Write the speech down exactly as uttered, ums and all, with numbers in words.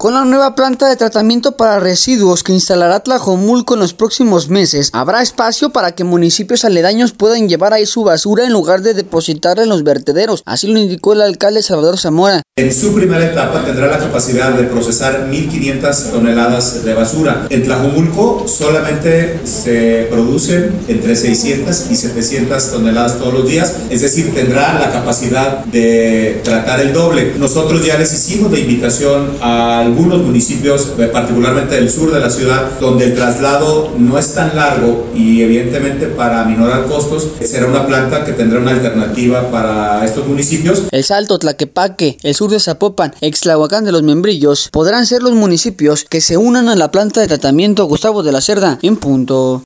Con la nueva planta de tratamiento para residuos que instalará Tlajomulco en los próximos meses, habrá espacio para que municipios aledaños puedan llevar ahí su basura en lugar de depositarla en los vertederos. Así lo indicó el alcalde Salvador Zamora. En su primera etapa tendrá la capacidad de procesar mil quinientas toneladas de basura. En Tlajomulco solamente se producen entre seiscientas y setecientas toneladas todos los días, es decir, tendrá la capacidad de tratar el doble. Nosotros ya les hicimos la invitación a algunos municipios, particularmente del sur de la ciudad, donde el traslado no es tan largo y evidentemente para aminorar costos será una planta que tendrá una alternativa para estos municipios. El Salto, Tlaquepaque, el sur de Zapopan, Ixtlahuacán de los Membrillos podrán ser los municipios que se unan a la planta de tratamiento Gustavo de la Cerda en punto.